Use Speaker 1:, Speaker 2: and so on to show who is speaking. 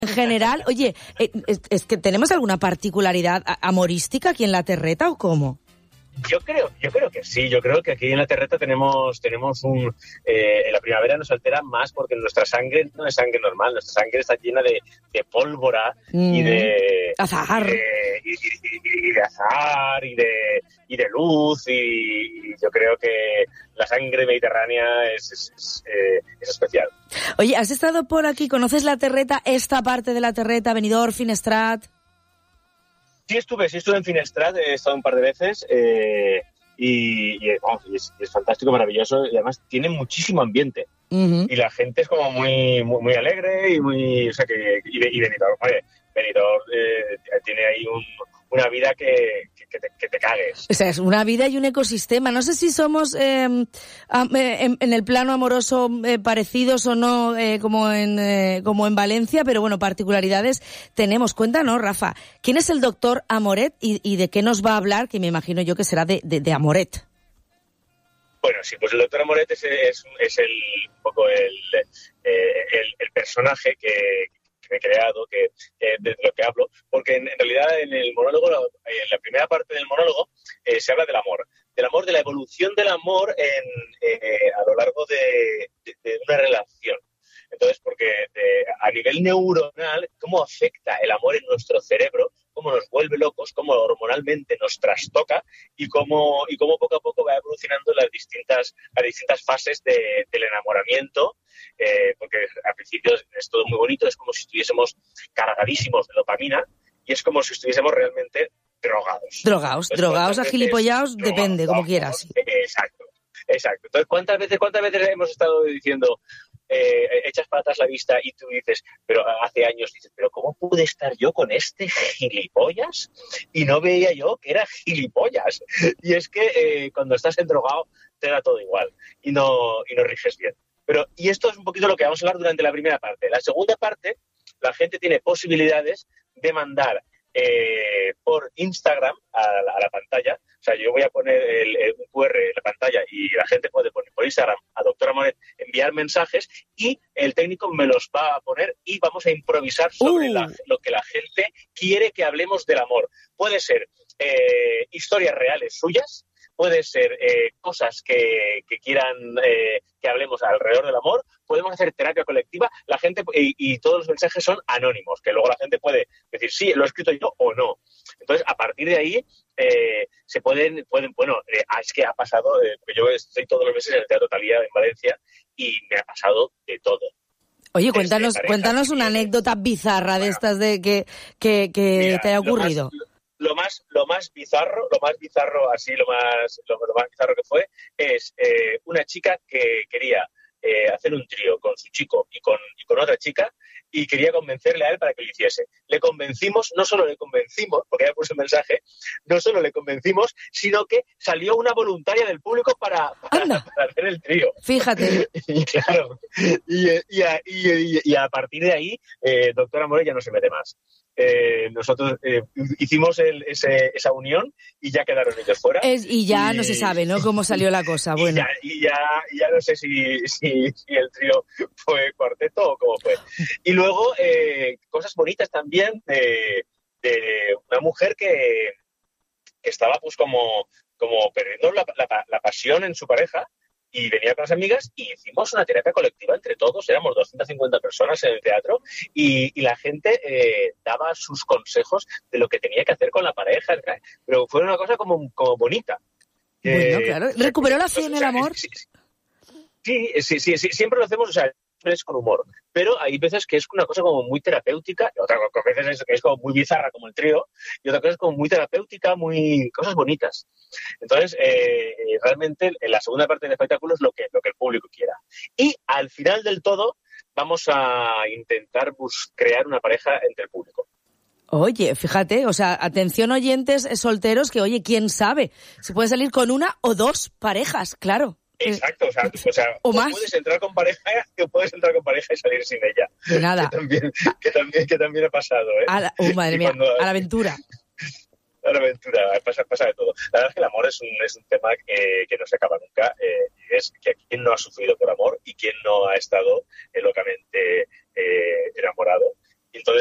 Speaker 1: En general, oye, ¿es que tenemos alguna particularidad amorística aquí en La Terreta o cómo?
Speaker 2: Yo creo que sí. Yo creo que aquí en La Terreta tenemos en la primavera nos altera más porque nuestra sangre no es sangre normal. Nuestra sangre está llena de pólvora y de
Speaker 1: azahar
Speaker 2: y de azahar y de luz y yo creo que la sangre mediterránea es especial.
Speaker 1: Oye, ¿has estado por aquí? ¿Conoces La Terreta, esta parte de La Terreta, Benidorm, Finestrat?
Speaker 2: Sí estuve en Finestrat, he estado un par de veces y es fantástico, maravilloso y además tiene muchísimo ambiente. Uh-huh. Y la gente es como muy alegre y muy, o sea que y Benidorm, Benidorm tiene ahí una vida que te cagues.
Speaker 1: O sea, es una vida y un ecosistema. No sé si somos en el plano amoroso parecidos o no, como en Valencia, pero bueno, particularidades tenemos. Cuéntanos, Rafa, ¿quién es el doctor Amoret y de qué nos va a hablar? Que me imagino yo que será de Amoret.
Speaker 2: Bueno, sí, pues el doctor Amoret es un poco el personaje que he creado, de lo que hablo, porque en realidad en el monólogo, en la primera parte del monólogo, se habla del amor, de la evolución del amor a lo largo de una relación. Entonces, porque a nivel neuronal, cómo afecta el amor en nuestro cerebro, cómo nos vuelve locos, cómo hormonalmente nos trastoca y cómo poco a poco va evolucionando las distintas fases del enamoramiento, porque al principio es todo muy bonito, es como si estuviésemos cargadísimos de dopamina y es como si estuviésemos realmente drogados.
Speaker 1: Drogados, agilipollados, depende, como quieras.
Speaker 2: Exacto. Entonces, ¿cuántas veces hemos estado diciendo... echas para atrás la vista y tú dices, pero hace años dices, pero ¿cómo pude estar yo con este gilipollas? Y no veía yo que era gilipollas. Y es que cuando estás endrogado te da todo igual y no riges bien. Y esto es un poquito lo que vamos a hablar durante la primera parte. La segunda parte, la gente tiene posibilidades de mandar por Instagram a la pantalla. O sea, yo voy a poner un QR en la pantalla y la gente puede poner por Instagram a Doctor Amoret, enviar mensajes y el técnico me los va a poner y vamos a improvisar sobre lo que la gente quiere que hablemos del amor. Puede ser historias reales suyas, puede ser cosas que quieran que hablemos alrededor del amor, podemos hacer terapia colectiva, la gente y todos los mensajes son anónimos, que luego la gente puede decir sí, lo he escrito yo o no. Entonces, a partir de ahí se pueden es que ha pasado, yo estoy todos los meses en el Teatro Thalía en Valencia y me ha pasado de todo.
Speaker 1: Oye, cuéntanos una anécdota bizarra de estas de que mira, te haya ocurrido.
Speaker 2: Lo más bizarro que fue es una chica que quería hacer un trío con su chico y con otra chica y quería convencerle a él para que lo hiciese. No solo le convencimos, porque ya puse un mensaje, no solo le convencimos, sino que salió una voluntaria del público para hacer el trío.
Speaker 1: Fíjate.
Speaker 2: Y claro, y a partir de ahí, Doctor Amoret ya no se mete más. Nosotros hicimos esa unión y ya quedaron ellos fuera.
Speaker 1: Y ya no se sabe, ¿no?, cómo salió la cosa. Bueno.
Speaker 2: Y ya no sé si el trío fue cuarteto o cómo fue. Y luego cosas bonitas también de una mujer que estaba pues como perdiendo la pasión en su pareja y venía con las amigas y hicimos una terapia colectiva entre todos, éramos 250 personas en el teatro y la gente daba sus consejos de lo que tenía que hacer con la pareja, pero fue una cosa como bonita.
Speaker 1: Bueno, claro. ¿Recuperó la fe en el amor?
Speaker 2: Sí, siempre lo hacemos, o sea, es con humor, pero hay veces que es una cosa como muy terapéutica, otras veces es como muy bizarra como el trío, y otra cosa es como muy terapéutica, cosas bonitas. Entonces, realmente en la segunda parte del espectáculo es lo que el público quiera. Y al final del todo vamos a intentar crear una pareja entre el público.
Speaker 1: Oye, fíjate, o sea, atención oyentes solteros que, oye, quién sabe, se puede salir con una o dos parejas, claro.
Speaker 2: Exacto, o sea
Speaker 1: o más.
Speaker 2: Puedes entrar con pareja y salir sin ella.
Speaker 1: Nada.
Speaker 2: Que también ha pasado, ¿eh?
Speaker 1: Madre mía, a la aventura.
Speaker 2: A la aventura, pasa de todo. La verdad es que el amor es un tema que no se acaba nunca. Es que quién no ha sufrido por amor y quién no ha estado locamente enamorado. Entonces